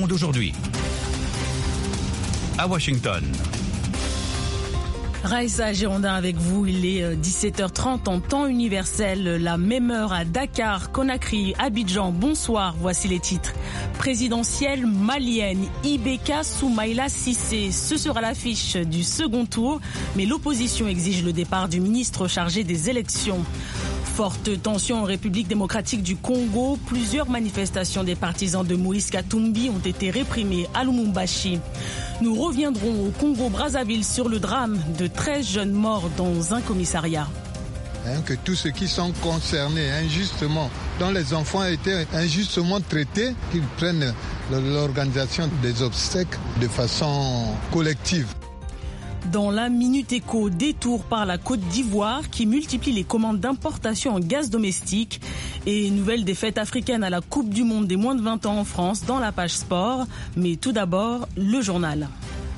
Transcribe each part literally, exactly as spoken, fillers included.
Monde aujourd'hui. À Washington. Raïssa Girondin avec vous, il est dix-sept heures trente en temps universel, la même heure à Dakar, Conakry, Abidjan. Bonsoir, voici les titres. Présidentielle malienne, Ibeka Soumaïla Cissé, ce sera l'affiche du second tour, mais l'opposition exige le départ du ministre chargé des élections. Forte tension en République démocratique du Congo, plusieurs manifestations des partisans de Moïse Katumbi ont été réprimées à Lumumbashi. Nous reviendrons au Congo-Brazzaville sur le drame de treize jeunes morts dans un commissariat. Hein, que tous ceux qui sont concernés injustement, dont les enfants étaient injustement traités, qu'ils prennent l'organisation des obsèques de façon collective. Dans la Minute Éco, détour par la Côte d'Ivoire qui multiplie les commandes d'importation en gaz domestique et nouvelle défaite africaine à la Coupe du Monde des moins de vingt ans en France dans la page sport. Mais tout d'abord, le journal.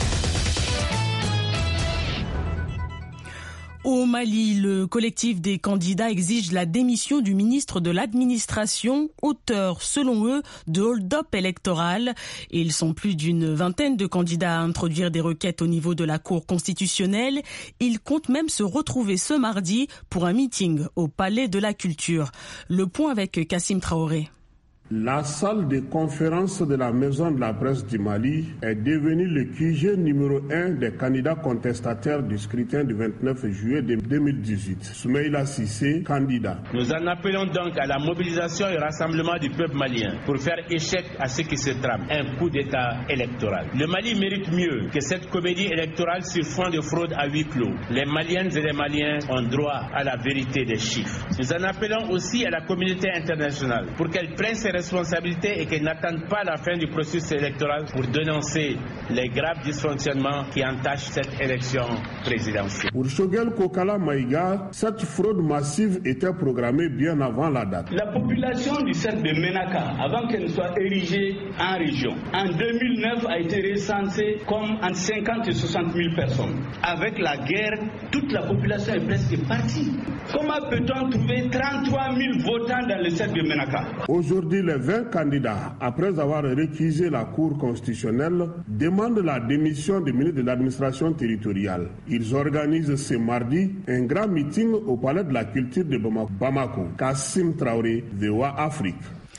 Au Mali, le collectif des candidats exige la démission du ministre de l'administration, auteur, selon eux, de hold-up électoral. Ils sont plus d'une vingtaine de candidats à introduire des requêtes au niveau de la Cour constitutionnelle. Ils comptent même se retrouver ce mardi pour un meeting au Palais de la Culture. Le point avec Kassim Traoré. La salle de conférence de la Maison de la Presse du Mali est devenue le Q G numéro un des candidats contestataires du scrutin du vingt-neuf juillet deux mille dix-huit. Soumaïla Cissé, candidat. Nous en appelons donc à la mobilisation et rassemblement du peuple malien pour faire échec à ce qui se trame, un coup d'État électoral. Le Mali mérite mieux que cette comédie électorale sur fond de fraude à huis clos. Les Maliennes et les Maliens ont droit à la vérité des chiffres. Nous en appelons aussi à la communauté internationale pour qu'elle prenne ses responsabilités et qu'elle n'attende pas la fin du processus électoral pour dénoncer les graves dysfonctionnements qui entachent cette élection présidentielle. Pour Shogel Kokala Maïga, cette fraude massive était programmée bien avant la date. La population du cercle de Ménaka, avant qu'elle ne soit érigée en région, en deux mille neuf a été recensée comme entre cinquante et soixante mille personnes. Avec la guerre, toute la population est presque partie. Comment peut-on trouver trente-trois mille votants dans le cercle de Ménaka? Aujourd'hui, les vingt candidats, après avoir récusé la Cour constitutionnelle, demandent la démission du ministre de l'administration territoriale. Ils organisent ce mardi un grand meeting au Palais de la Culture de Bamako. Kassim Traoré, V O A Afrique.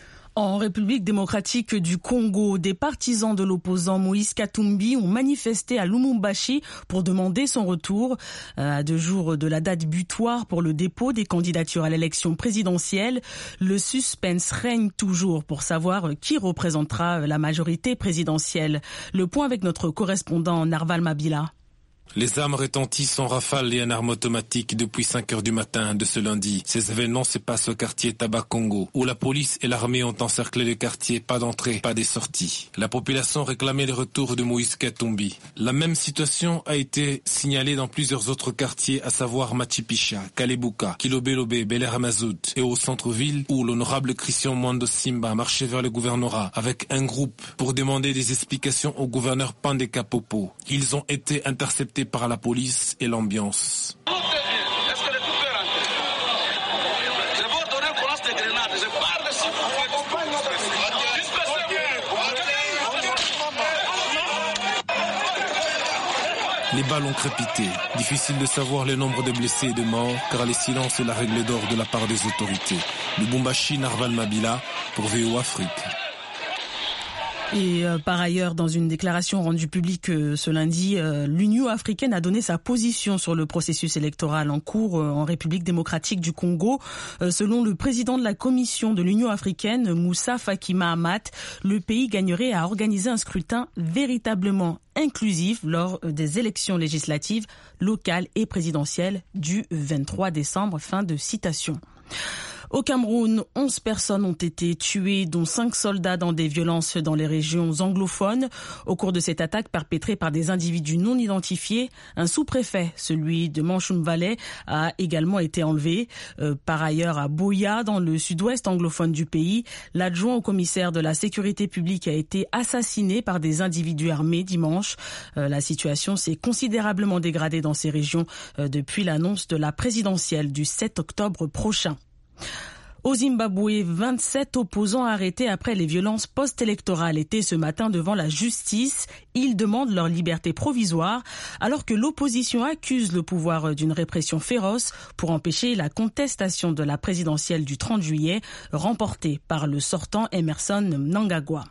En République démocratique du Congo, des partisans de l'opposant Moïse Katumbi ont manifesté à Lumumbashi pour demander son retour. À deux jours de la date butoir pour le dépôt des candidatures à l'élection présidentielle, le suspense règne toujours pour savoir qui représentera la majorité présidentielle. Le point avec notre correspondant Narval Mabila. Les armes retentissent en rafale et en armes automatiques depuis cinq heures du matin de ce lundi. Ces événements se passent au quartier Tabakongo, où la police et l'armée ont encerclé le quartier, pas d'entrée, pas de sortie. La population réclamait le retour de Moïse Katumbi. La même situation a été signalée dans plusieurs autres quartiers, à savoir Machipicha, Kalebuka, Kilobelobé, Bel Ramazout et au centre-ville, où l'honorable Christian Mwando Simba marchait vers le gouvernorat avec un groupe pour demander des explications au gouverneur Pandeka Popo. Ils ont été interceptés par la police et l'ambiance. Les balles ont crépité. Difficile de savoir le nombre de blessés et de morts, car le silence est la règle d'or de la part des autorités. Lubumbashi, Narval Mabila, pour V O Afrique. Et euh, par ailleurs, dans une déclaration rendue publique euh, ce lundi, euh, l'Union africaine a donné sa position sur le processus électoral en cours euh, en République démocratique du Congo. Euh, selon le président de la commission de l'Union africaine, Moussa Faki Mahamat, le pays gagnerait à organiser un scrutin véritablement inclusif lors des élections législatives, locales et présidentielles du vingt-trois décembre. Fin de citation. Au Cameroun, onze personnes ont été tuées, dont cinq soldats dans des violences dans les régions anglophones. Au cours de cette attaque perpétrée par des individus non identifiés, un sous-préfet, celui de Manchoum Valley, a également été enlevé. Euh, par ailleurs, à Boya, dans le sud-ouest anglophone du pays, l'adjoint au commissaire de la sécurité publique a été assassiné par des individus armés dimanche. Euh, la situation s'est considérablement dégradée dans ces régions euh, depuis l'annonce de la présidentielle du sept octobre prochain. Au Zimbabwe, vingt-sept opposants arrêtés après les violences post-électorales étaient ce matin devant la justice. Ils demandent leur liberté provisoire alors que l'opposition accuse le pouvoir d'une répression féroce pour empêcher la contestation de la présidentielle du trente juillet remportée par le sortant Emmerson Mnangagwa.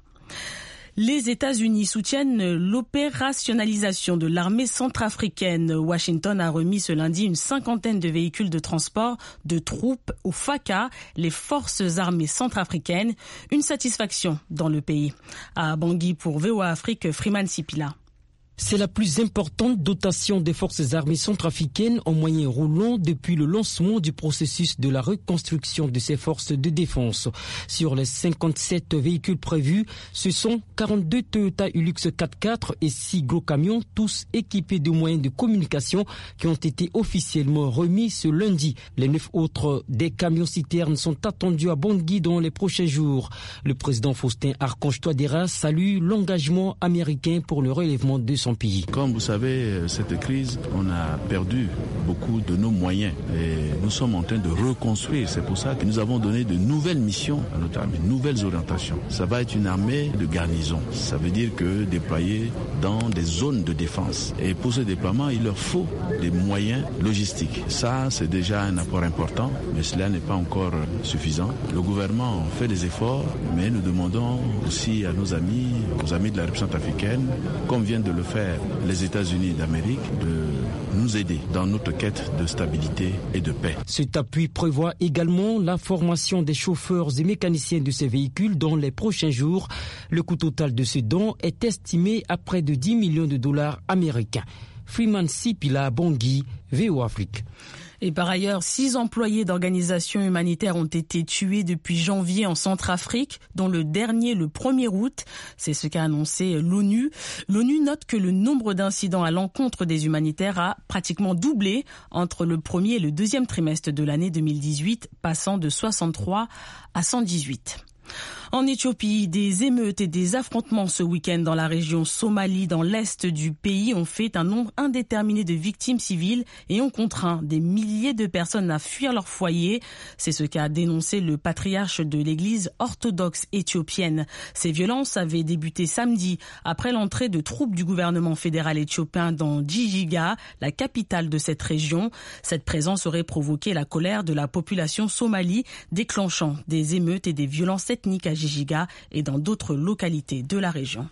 Les États-Unis soutiennent l'opérationnalisation de l'armée centrafricaine. Washington a remis ce lundi une cinquantaine de véhicules de transport de troupes au F A C A, les forces armées centrafricaines. Une satisfaction dans le pays. À Bangui pour V O A Afrique, Freeman Sipila. C'est la plus importante dotation des forces armées centrafricaines en moyen roulant depuis le lancement du processus de la reconstruction de ces forces de défense. Sur les cinquante-sept véhicules prévus, ce sont quarante-deux Toyota Hilux quatre-quatre et six gros camions, tous équipés de moyens de communication qui ont été officiellement remis ce lundi. Les neuf autres des camions-citernes sont attendus à Bangui dans les prochains jours. Le président Faustin Archange Touadéra salue l'engagement américain pour le relèvement de son pays. Comme vous savez, cette crise, on a perdu beaucoup de nos moyens et nous sommes en train de reconstruire. C'est pour ça que nous avons donné de nouvelles missions à notre armée, de nouvelles orientations. Ça va être une armée de garnison. Ça veut dire que déployée dans des zones de défense. Et pour ce déploiement, il leur faut des moyens logistiques. Ça, c'est déjà un apport important, mais cela n'est pas encore suffisant. Le gouvernement fait des efforts, mais nous demandons aussi à nos amis, aux amis de la République centrafricaine, comme viennent de le faire les États-Unis d'Amérique, de nous aider dans notre quête de stabilité et de paix. Cet appui prévoit également la formation des chauffeurs et mécaniciens de ces véhicules dans les prochains jours. Le coût total de ce don est estimé à près de dix millions de dollars américains. Freeman Sipila, Bangui, V O A Afrique. Et par ailleurs, six employés d'organisations humanitaires ont été tués depuis janvier en Centrafrique, dont le dernier le premier août. C'est ce qu'a annoncé l'ONU. L'ONU note que le nombre d'incidents à l'encontre des humanitaires a pratiquement doublé entre le premier et le deuxième trimestre de l'année deux mille dix-huit, passant de soixante-trois à cent dix-huit. En Éthiopie, des émeutes et des affrontements ce week-end dans la région Somalie, dans l'est du pays, ont fait un nombre indéterminé de victimes civiles et ont contraint des milliers de personnes à fuir leur foyer. C'est ce qu'a dénoncé le patriarche de l'église orthodoxe éthiopienne. Ces violences avaient débuté samedi après l'entrée de troupes du gouvernement fédéral éthiopien dans Jijiga, la capitale de cette région. Cette présence aurait provoqué la colère de la population somalie, déclenchant des émeutes et des violences ethniques à Jijiga et dans d'autres localités de la région.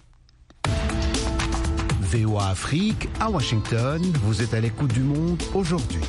V O A Afrique, à Washington, vous êtes à l'écoute du monde aujourd'hui.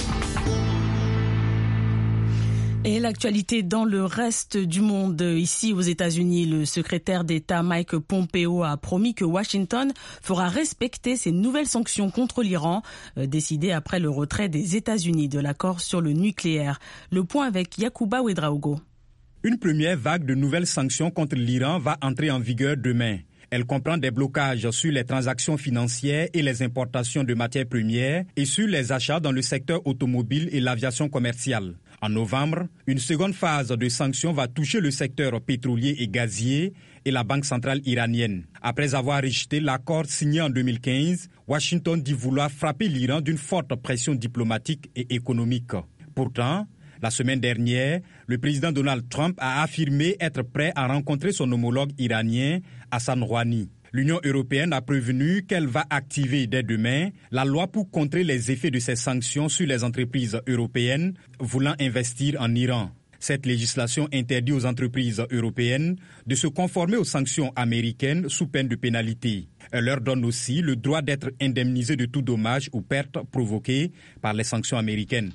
Et l'actualité dans le reste du monde, ici aux États-Unis, le secrétaire d'État Mike Pompeo a promis que Washington fera respecter ses nouvelles sanctions contre l'Iran, euh, décidées après le retrait des États-Unis de l'accord sur le nucléaire. Le point avec Yacouba Ouedraogo. Une première vague de nouvelles sanctions contre l'Iran va entrer en vigueur demain. Elle comprend des blocages sur les transactions financières et les importations de matières premières et sur les achats dans le secteur automobile et l'aviation commerciale. En novembre, une seconde phase de sanctions va toucher le secteur pétrolier et gazier et la Banque centrale iranienne. Après avoir rejeté l'accord signé en deux mille quinze, Washington dit vouloir frapper l'Iran d'une forte pression diplomatique et économique. Pourtant, la semaine dernière, le président Donald Trump a affirmé être prêt à rencontrer son homologue iranien, Hassan Rouhani. L'Union européenne a prévenu qu'elle va activer dès demain la loi pour contrer les effets de ces sanctions sur les entreprises européennes voulant investir en Iran. Cette législation interdit aux entreprises européennes de se conformer aux sanctions américaines sous peine de pénalité. Elle leur donne aussi le droit d'être indemnisées de tout dommage ou perte provoquée par les sanctions américaines.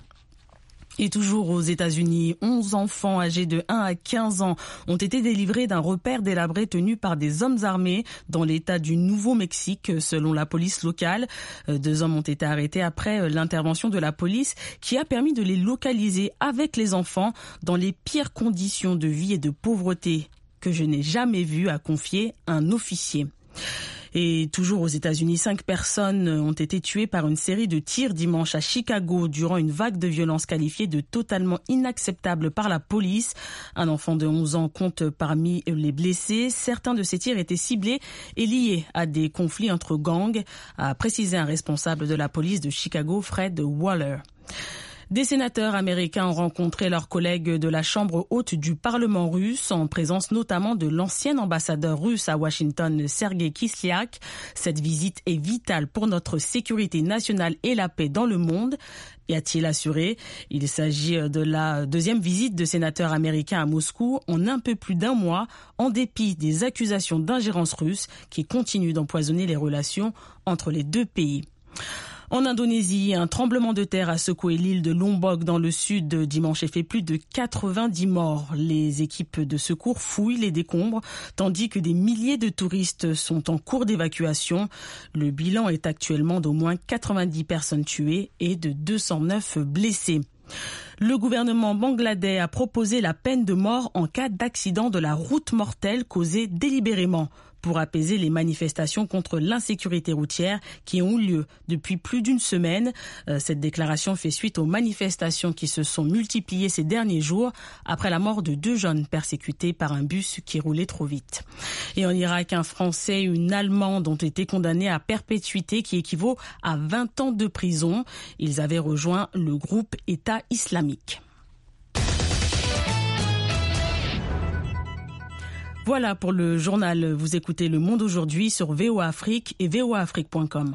Et toujours aux États-Unis, onze enfants âgés de un à quinze ans ont été délivrés d'un repère délabré tenu par des hommes armés dans l'État du Nouveau-Mexique, selon la police locale. Deux hommes ont été arrêtés après l'intervention de la police qui a permis de les localiser avec les enfants dans les pires conditions de vie et de pauvreté que je n'ai jamais vues, a confié un officier. Et toujours aux États-Unis, cinq personnes ont été tuées par une série de tirs dimanche à Chicago durant une vague de violence qualifiée de totalement inacceptable par la police. Un enfant de onze ans compte parmi les blessés. Certains de ces tirs étaient ciblés et liés à des conflits entre gangs, a précisé un responsable de la police de Chicago, Fred Waller. Des sénateurs américains ont rencontré leurs collègues de la Chambre haute du Parlement russe, en présence notamment de l'ancien ambassadeur russe à Washington, Sergei Kislyak. Cette visite est vitale pour notre sécurité nationale et la paix dans le monde, a-t-il assuré. Il s'agit de la deuxième visite de sénateurs américains à Moscou en un peu plus d'un mois, en dépit des accusations d'ingérence russe qui continuent d'empoisonner les relations entre les deux pays. En Indonésie, un tremblement de terre a secoué l'île de Lombok dans le sud dimanche et fait plus de quatre-vingt-dix morts. Les équipes de secours fouillent les décombres, tandis que des milliers de touristes sont en cours d'évacuation. Le bilan est actuellement d'au moins quatre-vingt-dix personnes tuées et de deux cent neuf blessés. Le gouvernement bangladais a proposé la peine de mort en cas d'accident de la route mortelle causé délibérément, pour apaiser les manifestations contre l'insécurité routière qui ont eu lieu depuis plus d'une semaine. Cette déclaration fait suite aux manifestations qui se sont multipliées ces derniers jours après la mort de deux jeunes persécutés par un bus qui roulait trop vite. Et en Irak, un Français et une Allemande ont été condamnés à perpétuité qui équivaut à vingt ans de prison. Ils avaient rejoint le groupe État islamique. Voilà pour le journal. Vous écoutez Le Monde aujourd'hui sur V O A Afrique et V O A Afrique point com.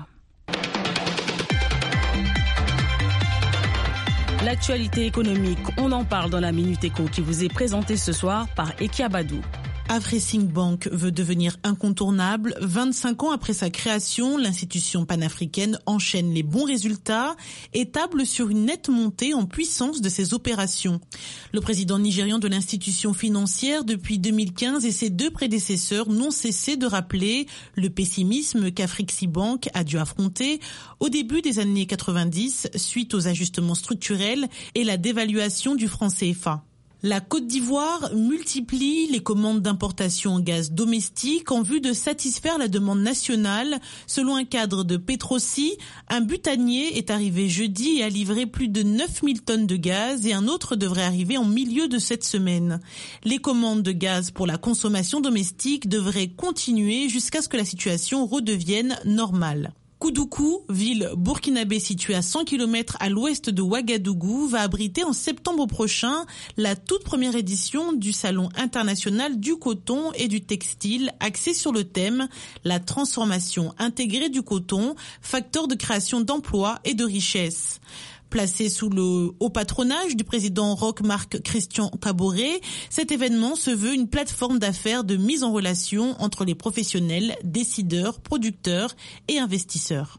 L'actualité économique, on en parle dans la Minute Éco qui vous est présentée ce soir par Ekia Badou. Afreximbank veut devenir incontournable. vingt-cinq ans après sa création, l'institution panafricaine enchaîne les bons résultats et table sur une nette montée en puissance de ses opérations. Le président nigérian de l'institution financière depuis deux mille quinze et ses deux prédécesseurs n'ont cessé de rappeler le pessimisme qu'Afreximbank a dû affronter au début des années quatre-vingt-dix suite aux ajustements structurels et la dévaluation du franc C F A. La Côte d'Ivoire multiplie les commandes d'importation en gaz domestique en vue de satisfaire la demande nationale. Selon un cadre de Petrosi, un butanier est arrivé jeudi et a livré plus de neuf mille tonnes de gaz et un autre devrait arriver en milieu de cette semaine. Les commandes de gaz pour la consommation domestique devraient continuer jusqu'à ce que la situation redevienne normale. Koudougou, ville burkinabé située à cent kilomètres à l'ouest de Ouagadougou, va abriter en septembre prochain la toute première édition du Salon international du coton et du textile axé sur le thème « La transformation intégrée du coton, facteur de création d'emplois et de richesses ». Placé sous le haut patronage du président Roch-Marc Christian Kaboré, cet événement se veut une plateforme d'affaires de mise en relation entre les professionnels, décideurs, producteurs et investisseurs.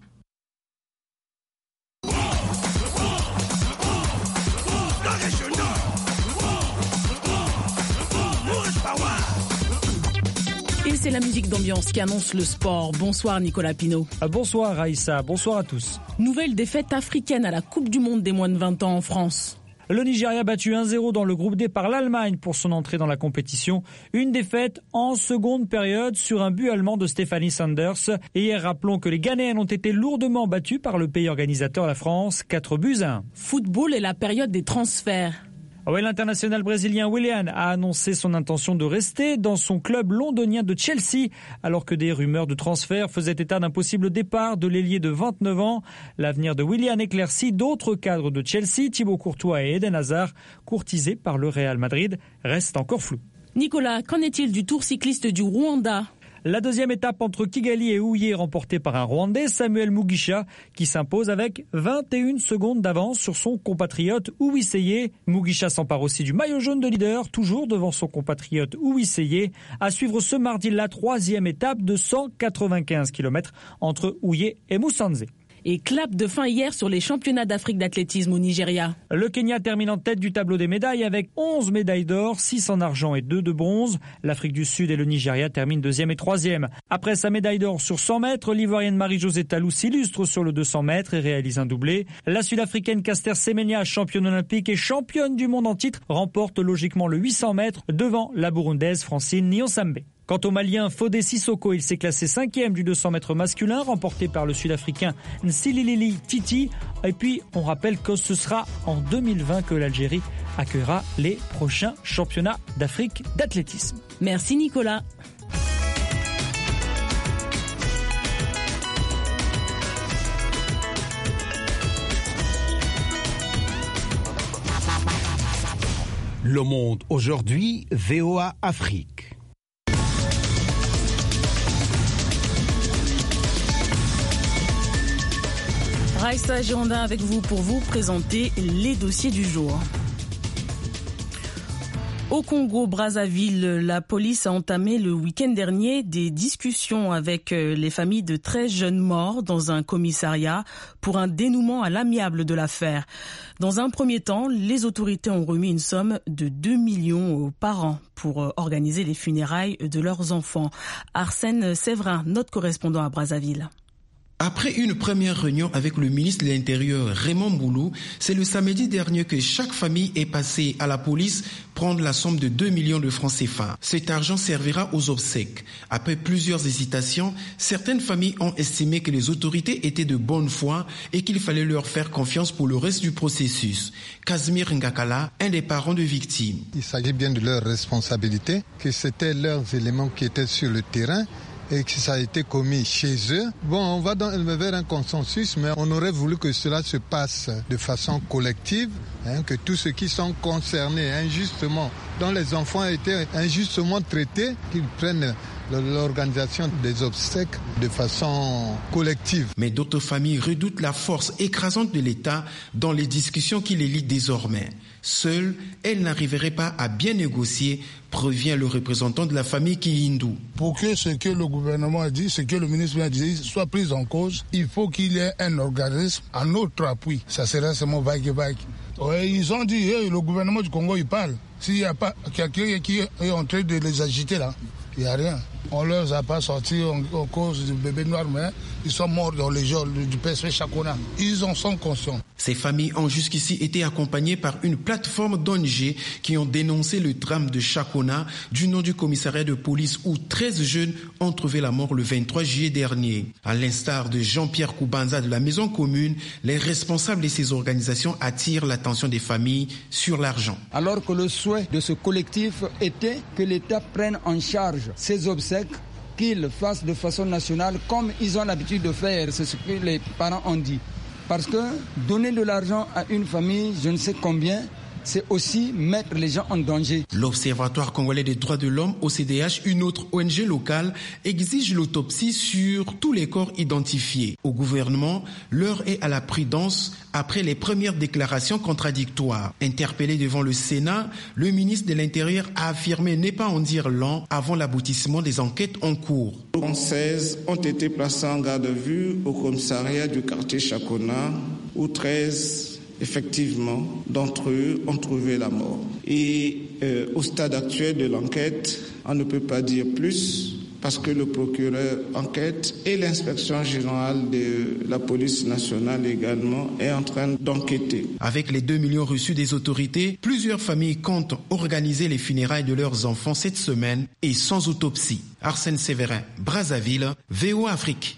Et c'est la musique d'ambiance qui annonce le sport. Bonsoir Nicolas Pinault. Bonsoir Raïssa, bonsoir à tous. Nouvelle défaite africaine à la Coupe du Monde des moins de vingt ans en France. Le Nigeria battu un zéro dans le groupe D par l'Allemagne pour son entrée dans la compétition. Une défaite en seconde période sur un but allemand de Stéphanie Sanders. Et hier, rappelons que les Ghanéens ont été lourdement battus par le pays organisateur, la France, quatre buts à un. Football et la période des transferts. Ouais, l'international brésilien Willian a annoncé son intention de rester dans son club londonien de Chelsea, alors que des rumeurs de transfert faisaient état d'un possible départ de l'ailier de vingt-neuf ans. L'avenir de Willian éclairci d'autres cadres de Chelsea, Thibaut Courtois et Eden Hazard, courtisés par le Real Madrid, reste encore flou. Nicolas, qu'en est-il du Tour cycliste du Rwanda ? La deuxième étape entre Kigali et Huye remportée par un Rwandais, Samuel Mugisha, qui s'impose avec vingt et une secondes d'avance sur son compatriote Uwiseye. Mugisha s'empare aussi du maillot jaune de leader, toujours devant son compatriote Uwiseye. À suivre ce mardi la troisième étape de cent quatre-vingt-quinze kilomètres entre Huye et Musanze. Et clap de fin hier sur les championnats d'Afrique d'athlétisme au Nigeria. Le Kenya termine en tête du tableau des médailles avec onze médailles d'or, six en argent et deux de bronze. L'Afrique du Sud et le Nigeria terminent deuxième et troisième. Après sa médaille d'or sur cent mètres, l'Ivoirienne Marie-Josée Talou s'illustre sur le deux cents mètres et réalise un doublé. La Sud-Africaine Caster Semenya, championne olympique et championne du monde en titre, remporte logiquement le huit cents mètres devant la Burundaise Francine Nyonsambé. Quant au Malien Fodé Sissoko, il s'est classé cinquième du deux cents mètres masculin, remporté par le Sud-Africain Nsililili Titi. Et puis, on rappelle que ce sera en deux mille vingt que l'Algérie accueillera les prochains championnats d'Afrique d'athlétisme. Merci Nicolas. Le Monde aujourd'hui, V O A Afrique. Raïssa Girondin avec vous pour vous présenter les dossiers du jour. Au Congo-Brazzaville, la police a entamé le week-end dernier des discussions avec les familles de treize jeunes morts dans un commissariat pour un dénouement à l'amiable de l'affaire. Dans un premier temps, les autorités ont remis une somme de deux millions aux parents pour organiser les funérailles de leurs enfants. Arsène Séverin, notre correspondant à Brazzaville. Après une première réunion avec le ministre de l'Intérieur Raymond Boulou, c'est le samedi dernier que chaque famille est passée à la police prendre la somme de deux millions de francs C F A. Cet argent servira aux obsèques. Après plusieurs hésitations, certaines familles ont estimé que les autorités étaient de bonne foi et qu'il fallait leur faire confiance pour le reste du processus. Casimir Ngakala, un des parents de victimes. Il s'agit bien de leur responsabilité, que c'était leurs éléments qui étaient sur le terrain et que ça a été commis chez eux. Bon, on va dans, vers un consensus, mais on aurait voulu que cela se passe de façon collective, hein, que tous ceux qui sont concernés injustement, dont les enfants ont été injustement traités, qu'ils prennent l'organisation des obsèques de façon collective. Mais d'autres familles redoutent la force écrasante de l'État dans les discussions qui les lient désormais. Seule, elle n'arriverait pas à bien négocier, prévient le représentant de la famille Kihindou. Pour que ce que le gouvernement a dit, ce que le ministre vient de dire, soit pris en cause, il faut qu'il y ait un organisme à notre appui. Ça serait seulement vague-vague. Ouais, ils ont dit, hey, le gouvernement du Congo, il parle. S'il n'y a pas quelqu'un qui est en train de les agiter là, il n'y a rien. On ne leur a pas sorti en, en cause du bébé noir, mais ils sont morts dans les jours du P S P Chakona. Ils en sont conscients. Ces familles ont jusqu'ici été accompagnées par une plateforme d'O N G qui ont dénoncé le drame de Chakona du nom du commissariat de police où treize jeunes ont trouvé la mort le vingt-trois juillet dernier. À l'instar de Jean-Pierre Koubanza de la Maison Commune, les responsables de ces organisations attirent l'attention des familles sur l'argent. Alors que le souhait de ce collectif était que l'État prenne en charge ces obsèques, qu'ils fassent de façon nationale comme ils ont l'habitude de faire, c'est ce que les parents ont dit. Parce que donner de l'argent à une famille, je ne sais combien, c'est aussi mettre les gens en danger. L'Observatoire congolais des droits de l'homme, O C D H, une autre O N G locale, exige l'autopsie sur tous les corps identifiés. Au gouvernement, l'heure est à la prudence après les premières déclarations contradictoires. Interpellé devant le Sénat, le ministre de l'Intérieur a affirmé ne pas en dire long avant l'aboutissement des enquêtes en cours. seize ont été placés en garde à vue au commissariat du quartier Chakona, où treize effectivement, d'entre eux ont trouvé la mort. Et euh, au stade actuel de l'enquête, on ne peut pas dire plus parce que le procureur enquête et l'inspection générale de la police nationale également est en train d'enquêter. Avec les deux millions reçus des autorités, plusieurs familles comptent organiser les funérailles de leurs enfants cette semaine et sans autopsie. Arsène Séverin, Brazzaville, V O A Afrique.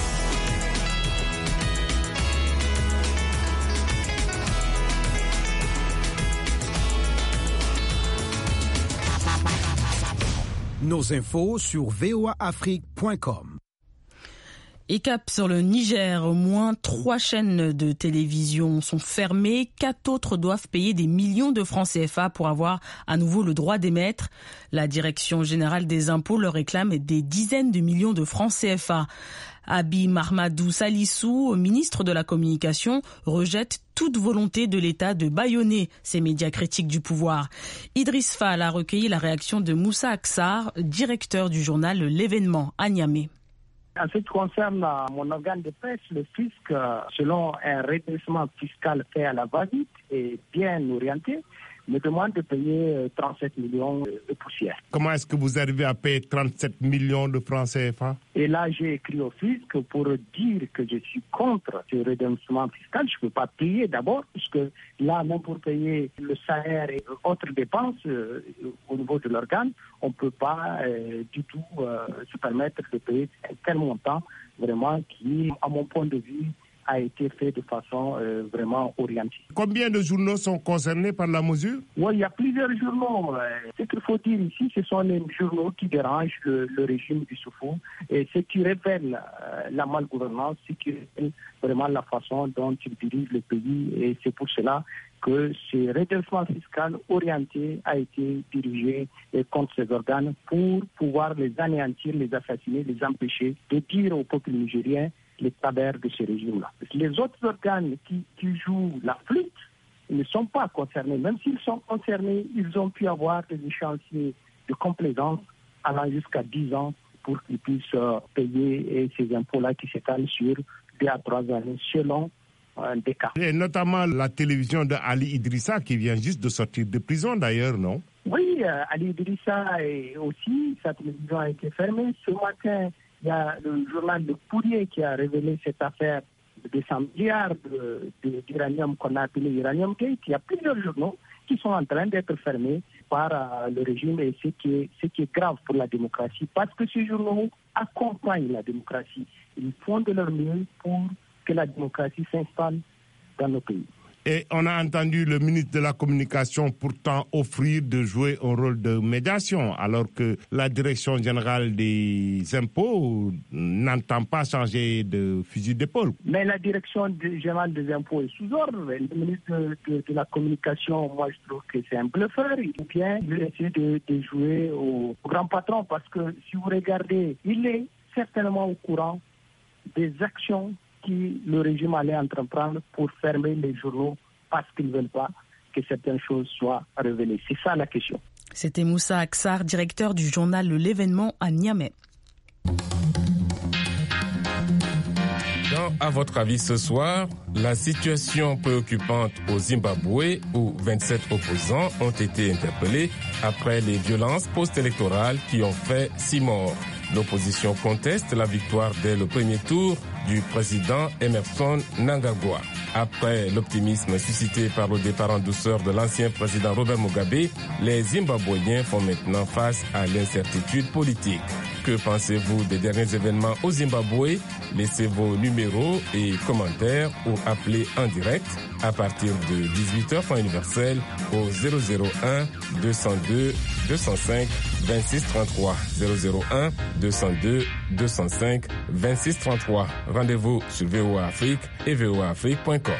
Nos infos sur v o a afrique point com. Et cap sur le Niger, au moins trois chaînes de télévision sont fermées. Quatre autres doivent payer des millions de francs C F A pour avoir à nouveau le droit d'émettre. La Direction générale des impôts leur réclame des dizaines de millions de francs C F A. Abi Marmadou Salissou, ministre de la Communication, rejette toute volonté de l'État de bâillonner ces médias critiques du pouvoir. Idriss Fall a recueilli la réaction de Moussa Aksar, directeur du journal L'Événement à Niamey. En ce qui concerne mon organe de presse, le fisc, selon un redressement fiscal fait à la va-vite et bien orienté, me demande de payer trente-sept millions de poussières. Comment est-ce que vous arrivez à payer trente-sept millions de francs C F A? Et là, j'ai écrit au fisc pour dire que je suis contre ce redressement fiscal. Je ne peux pas payer d'abord, puisque là, même pour payer le salaire et autres dépenses euh, au niveau de l'organe, on ne peut pas euh, du tout euh, se permettre de payer un tel montant, vraiment, qui, à mon point de vue, a été fait de façon euh, vraiment orientée. Combien de journaux sont concernés par la mesure? Oui, il y a plusieurs journaux. Ce qu'il faut dire ici, ce sont les journaux qui dérangent le, le régime d'Issoufou et ce qui révèle euh, la malgouvernance, ce qui révèle vraiment la façon dont il dirige le pays. Et c'est pour cela que ce redressement fiscal orienté a été dirigé contre ces organes pour pouvoir les anéantir, les assassiner, les empêcher de dire au peuple nigérien les travers de ce régime-là. Les autres organes qui, qui jouent la flûte ne sont pas concernés. Même s'ils sont concernés, ils ont pu avoir des échéanciers de complaisance allant jusqu'à dix ans pour qu'ils puissent payer ces impôts-là qui s'étalent sur deux à trois années selon un des cas. Et notamment la télévision de Ali Idrissa qui vient juste de sortir de prison d'ailleurs, non? Oui, euh, Ali Idrissa est aussi, sa télévision a été fermée. Ce matin, il y a le journal Le Courrier qui a révélé cette affaire de deux cents milliards de, de, d'uranium qu'on a appelé Uranium Gate. Il y a plusieurs journaux qui sont en train d'être fermés par euh, le régime et ce qui, est, ce qui est grave pour la démocratie parce que ces journaux accompagnent la démocratie. Ils font de leur mieux pour que la démocratie s'installe dans nos pays. Et on a entendu le ministre de la Communication pourtant offrir de jouer un rôle de médiation, alors que la Direction générale des impôts n'entend pas changer de fusil d'épaule. Mais la Direction générale des impôts est sous ordre. Le ministre de, de, de la Communication, moi je trouve que c'est un bluffeur. Il ou bien il essaie de, de jouer au, au grand patron, parce que si vous regardez, il est certainement au courant des actions qui le régime allait entreprendre pour fermer les journaux parce qu'ils ne veulent pas que certaines choses soient révélées. C'est ça la question. C'était Moussa Aksar, directeur du journal L'Événement à Niamey. Dans À votre avis ce soir, la situation préoccupante au Zimbabwe où vingt-sept opposants ont été interpellés après les violences post-électorales qui ont fait six morts. L'opposition conteste la victoire dès le premier tour du président Emerson Mnangagwa. Après l'optimisme suscité par le départ en douceur de l'ancien président Robert Mugabe, les Zimbabwéens font maintenant face à l'incertitude politique. Que pensez-vous des derniers événements au Zimbabwe? Laissez vos numéros et commentaires ou appelez en direct à partir de dix-huit heures temps universel au zéro zéro un deux zéro deux deux zéro cinq vingt-six trente-trois zéro zéro un deux zéro deux deux zéro cinq vingt-six trente-trois. Rendez-vous sur V O A Afrique et V O A Afrique point com.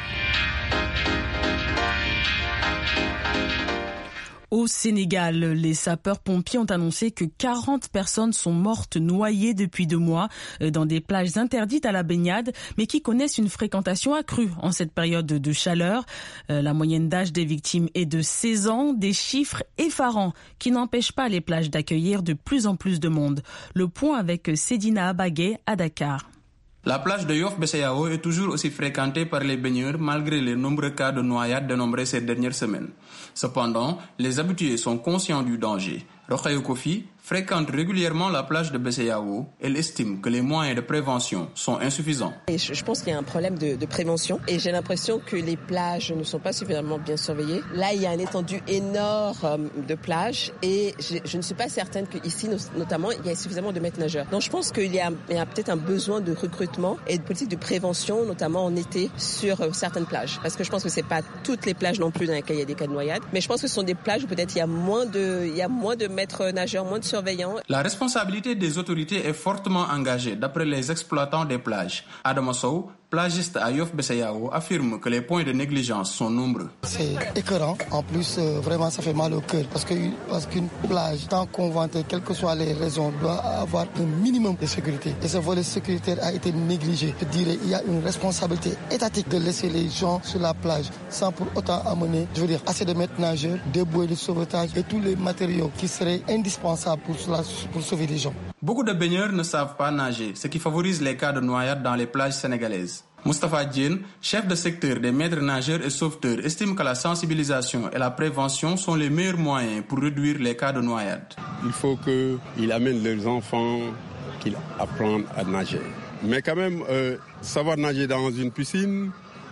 Au Sénégal, les sapeurs-pompiers ont annoncé que quarante personnes sont mortes noyées depuis deux mois dans des plages interdites à la baignade, mais qui connaissent une fréquentation accrue en cette période de chaleur. La moyenne d'âge des victimes est de seize ans, des chiffres effarants qui n'empêchent pas les plages d'accueillir de plus en plus de monde. Le point avec Sedina Abagé à Dakar. La plage de Yoff Bessayao est toujours aussi fréquentée par les baigneurs malgré les nombreux cas de noyades dénombrés ces dernières semaines. Cependant, les habitués sont conscients du danger. Rokhaya Kofi fréquente régulièrement la plage de Bessayao. Elle estime que les moyens de prévention sont insuffisants. Et je pense qu'il y a un problème de, de prévention et j'ai l'impression que les plages ne sont pas suffisamment bien surveillées. Là, il y a une étendue énorme de plages et je, je ne suis pas certaine qu'ici, notamment, il y a suffisamment de maîtres nageurs. Donc je pense qu'il y a, il y a peut-être un besoin de recrutement et de politique de prévention, notamment en été, sur certaines plages. Parce que je pense que c'est pas toutes les plages non plus dans lesquelles il y a des cas de noyade, mais je pense que ce sont des plages où peut-être il y a moins de, il y a moins de maîtres nageurs, moins de surveillants. La responsabilité des autorités est fortement engagée d'après les exploitants des plages. Adama Sow, plagiste à Yoff Bessayao, affirme que les points de négligence sont nombreux. C'est écœurant. En plus, euh, vraiment, ça fait mal au cœur parce que parce qu'une plage, tant qu'on vante, quelles que soient les raisons, doit avoir un minimum de sécurité. Et ce volet sécuritaire a été négligé. Je dirais, il y a une responsabilité étatique de laisser les gens sur la plage sans pour autant amener, je veux dire, assez de maîtres nageurs, des bouées de sauvetage et tous les matériaux qui seraient indispensables pour, cela, pour sauver les gens. Beaucoup de baigneurs ne savent pas nager, ce qui favorise les cas de noyade dans les plages sénégalaises. Moustapha Djen, chef de secteur des maîtres nageurs et sauveteurs, estime que la sensibilisation et la prévention sont les meilleurs moyens pour réduire les cas de noyade. Il faut qu'ils amènent leurs enfants, qu'ils apprennent à nager. Mais quand même, euh, savoir nager dans une piscine,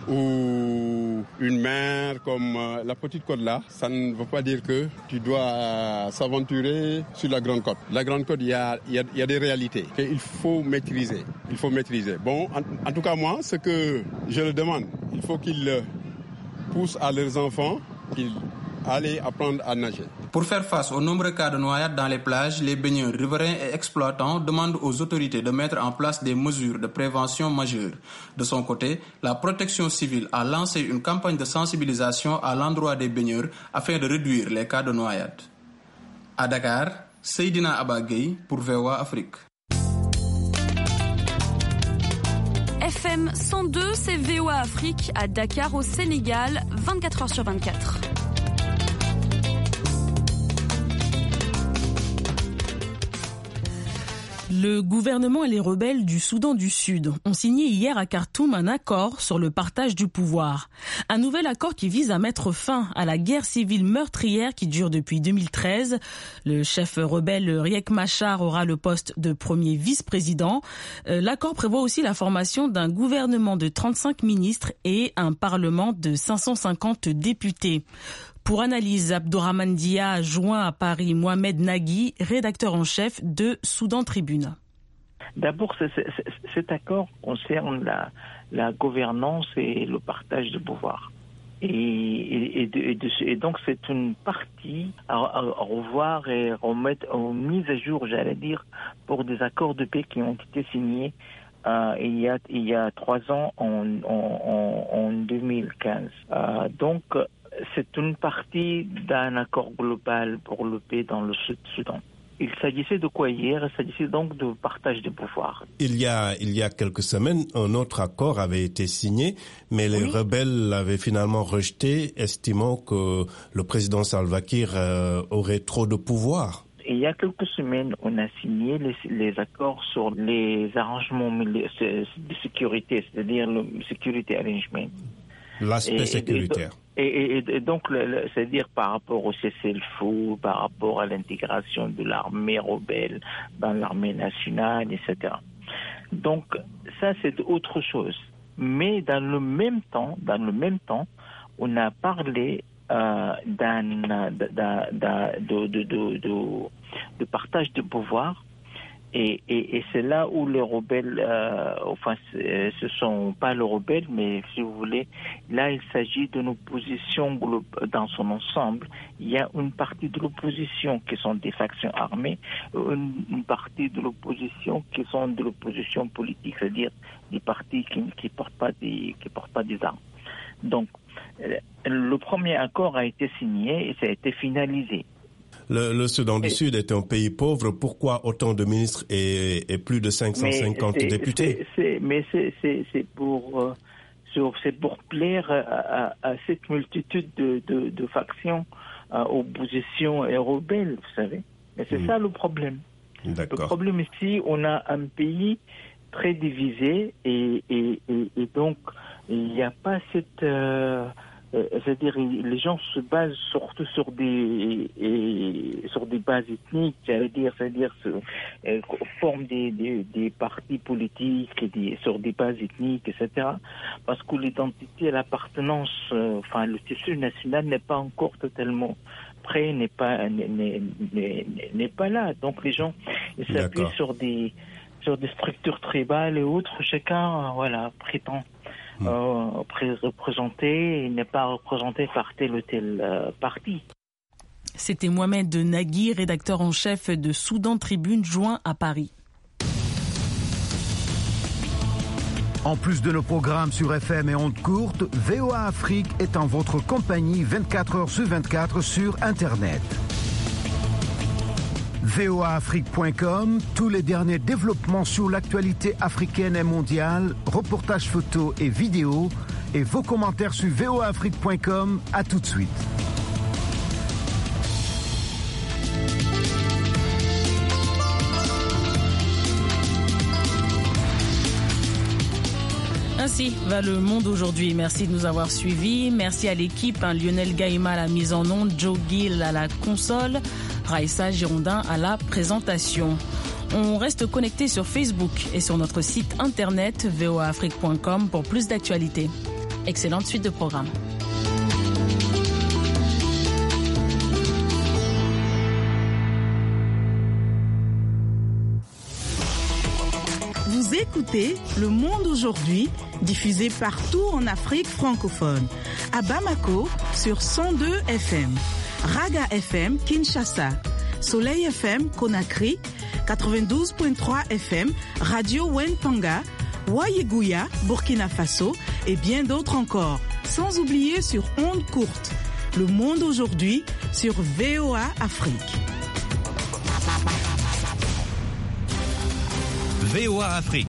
ou une mer comme euh, la Petite Côte là, ça ne veut pas dire que tu dois euh, s'aventurer sur la Grande Côte. La Grande Côte, il y a, y, a, y a des réalités qu'il faut maîtriser. Il faut maîtriser. Bon, en, en tout cas moi, ce que je le demande, il faut qu'ils euh, poussent à leurs enfants qu'ils aillent apprendre à nager. Pour faire face aux nombreux cas de noyades dans les plages, les baigneurs riverains et exploitants demandent aux autorités de mettre en place des mesures de prévention majeures. De son côté, la protection civile a lancé une campagne de sensibilisation à l'endroit des baigneurs afin de réduire les cas de noyades. À Dakar, Seydina Abagay pour V O A Afrique. F M cent deux, c'est V O A Afrique à Dakar au Sénégal, vingt-quatre heures sur vingt-quatre. Le gouvernement et les rebelles du Soudan du Sud ont signé hier à Khartoum un accord sur le partage du pouvoir. Un nouvel accord qui vise à mettre fin à la guerre civile meurtrière qui dure depuis deux mille treize. Le chef rebelle Riek Machar aura le poste de premier vice-président. L'accord prévoit aussi la formation d'un gouvernement de trente-cinq ministres et un parlement de cinq cent cinquante députés. Pour analyse, Abdourahmane Dia joint à Paris Mohamed Nagui, rédacteur en chef de Soudan Tribune. D'abord, c- c- c- cet accord concerne la, la gouvernance et le partage du pouvoir. Et, et, et, de, et, de, et donc, c'est une partie à, à revoir et remettre en mise à jour, j'allais dire, pour des accords de paix qui ont été signés euh, il, y a, il y a trois ans, en, en, en, en deux mille quinze. Euh, donc, c'est une partie d'un accord global pour le paix dans le Sud-Soudan. Il s'agissait de quoi hier? Il s'agissait donc de partage de pouvoir. Il y a, il y a quelques semaines, un autre accord avait été signé, mais les oui. rebelles l'avaient finalement rejeté, estimant que le président Salva Kiir euh, aurait trop de pouvoir. Il y a quelques semaines, on a signé les, les accords sur les arrangements de sécurité, c'est-à-dire le security arrangement. L'aspect et, sécuritaire. Et, et, et donc, le, le, c'est-à-dire par rapport au cessez-le-feu, par rapport à l'intégration de l'armée rebelle dans l'armée nationale, et cetera. Donc, ça, c'est autre chose. Mais dans le même temps, dans le même temps, on a parlé euh, d'un, d'un, d'un, de, de, de, de, de partage de pouvoir. Et, et, et c'est là où les rebelles, euh, enfin, ce sont pas les rebelles, mais si vous voulez, là il s'agit de l'opposition dans son ensemble. Il y a une partie de l'opposition qui sont des factions armées, une, une partie de l'opposition qui sont de l'opposition politique, c'est-à-dire des partis qui qui portent pas des qui portent pas des armes. Donc, le premier accord a été signé et ça a été finalisé. Le, le Soudan du Sud est un pays pauvre. Pourquoi autant de ministres et, et plus de cinq cent cinquante mais députés? c'est, c'est, Mais c'est, c'est, c'est, pour, euh, c'est pour plaire à, à, à cette multitude de, de, de factions, à opposition et rebelles, vous savez. Mais c'est mmh. ça le problème. D'accord. Le problème ici, on a un pays très divisé et, et, et, et donc il n'y a pas cette... Euh, Euh, c'est-à-dire les gens se basent surtout sur des et, sur des bases ethniques, j'allais dire, c'est-à-dire se, euh, forment des, des, des partis politiques et des, sur des bases ethniques, et cetera. Parce que l'identité, l'appartenance, euh, enfin le tissu national n'est pas encore totalement prêt, n'est pas n'est, n'est, n'est pas là. Donc les gens ils s'appuient D'accord. sur des sur des structures tribales et autres. Chacun, voilà, prétend. Euh, représenté, il n'est pas représenté par tel ou tel euh, parti. C'était Mohamed Nagui, rédacteur en chef de Soudan Tribune, joint à Paris. En plus de nos programmes sur F M et ondes courtes, V O A Afrique est en votre compagnie vingt-quatre heures sur vingt-quatre sur Internet. V O A Afrique point com, tous les derniers développements sur l'actualité africaine et mondiale, reportages photos et vidéos, et vos commentaires sur V O A Afrique point com. À tout de suite. Ainsi va le monde aujourd'hui. Merci de nous avoir suivis. Merci à l'équipe, hein, Lionel Gaïma à la mise en onde, Joe Gill à la console, Raïssa Girondin à la présentation. On reste connecté sur Facebook et sur notre site internet v o a afrique point com pour plus d'actualités. Excellente suite de programme. Vous écoutez Le Monde aujourd'hui, diffusé partout en Afrique francophone. À Bamako, sur cent deux F M. Raga F M, Kinshasa. Soleil F M, Conakry. quatre-vingt-douze virgule trois F M, Radio Wentanga. Wayeguya, Burkina Faso. Et bien d'autres encore. Sans oublier sur ondes courtes. Le Monde aujourd'hui, sur V O A Afrique. V O A Afrique,